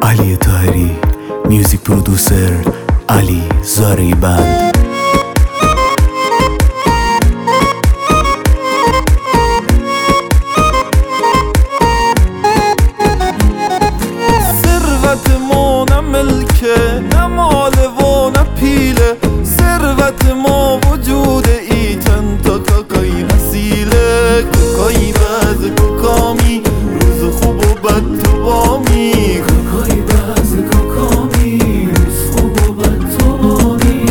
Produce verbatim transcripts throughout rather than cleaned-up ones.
علی طاهری، میوزیک پرودوسر علی زاری بند. ثروت ما نه ملکه نه ماله و نه پیله، ثروت ما وجود ایتن تا کاکایی اصیله. کاکایی بعد کاکامی، روز خوب و بد تو بامی. کاکایی بعد کاکامی، روز خوب و بد تو بامی.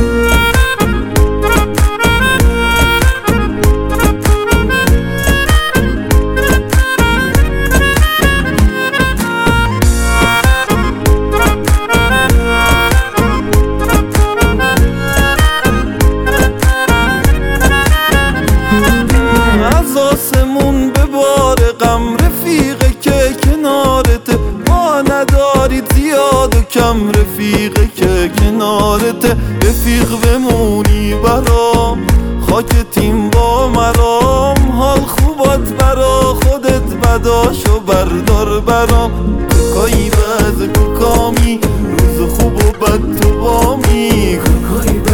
از آسمون به بار غم رفیقه که کنارته، ما ندارید زیاد و کم رفیقه که کنارته. رفیق بمونی برام، خاک تیم با مرام، حال خوبات برا خودت بداشو بردار برام. کاکایی بعد کاکامی، روز خوب و بد تو بامی. کاکایی